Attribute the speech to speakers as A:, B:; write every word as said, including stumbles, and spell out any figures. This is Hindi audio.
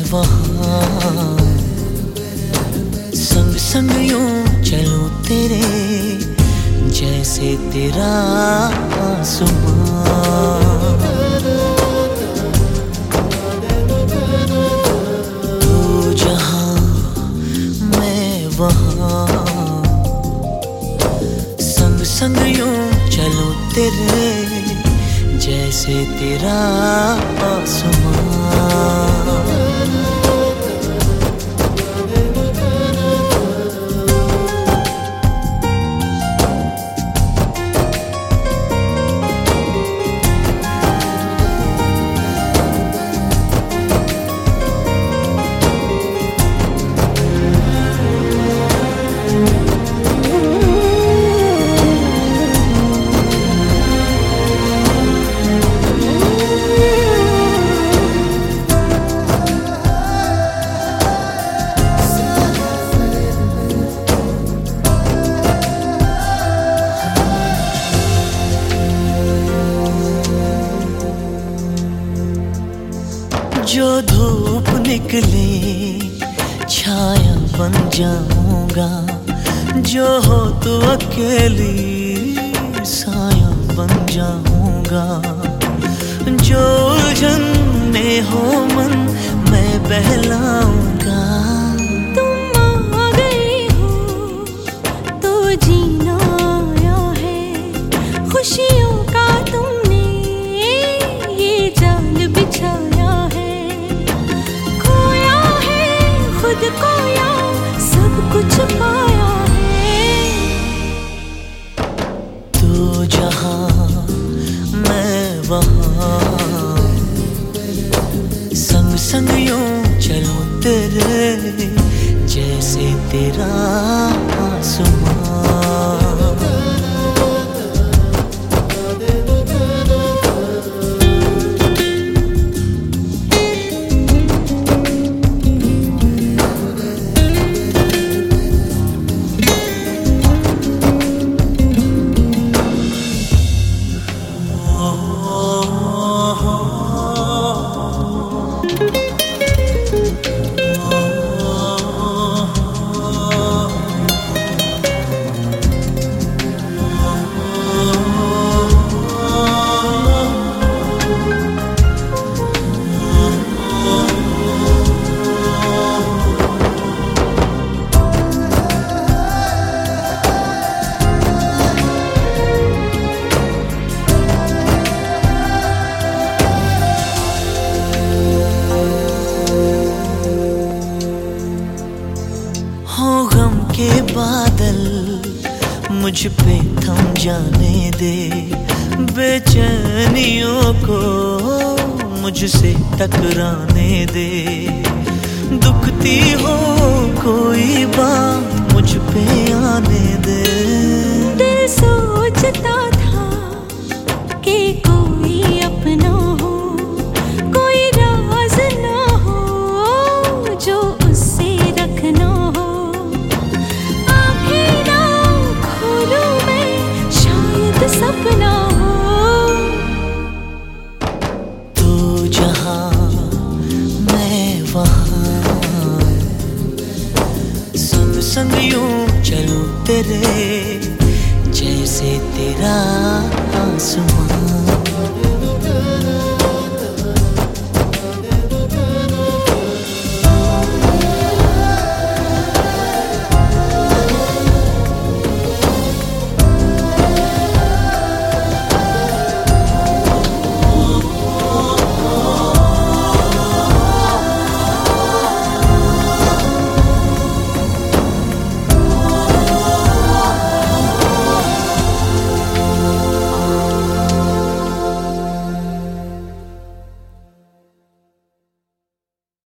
A: वहाँ संग संग यूं चलूं तेरे जैसे तेरा आसमां। तू जहाँ मैं वहाँ संग संग यूं चलूं तेरे जैसे तेरा आसमां। जो धूप निकले छाया बन जाऊंगा, जो हो तो अकेली साया बन जाऊंगा। जो उलझन में हो मन मैं बहलाऊंगा।
B: तुम आ गई हो तो जीना आया है, खुशियों का तुमने ये जाल बिछाया है। खुद खोया सब कुछ पाया है।
A: तू जहाँ मैं वहाँ संग संग यूं चलूं तेरे जैसे तेरा आसमां। के बादल मुझ पे थम जाने दे, बेचैनियों को मुझसे टकराने दे। दुखती हो कोई बात मुझ पे आने दे।
B: दिल सोचता था कि कोई अपना हो, कोई राज ना हो जो उससे रखना हो। सपना हो
A: तू जहाँ मैं वहाँ संग संग यूं चलूं तेरे जैसे तेरा आसमां।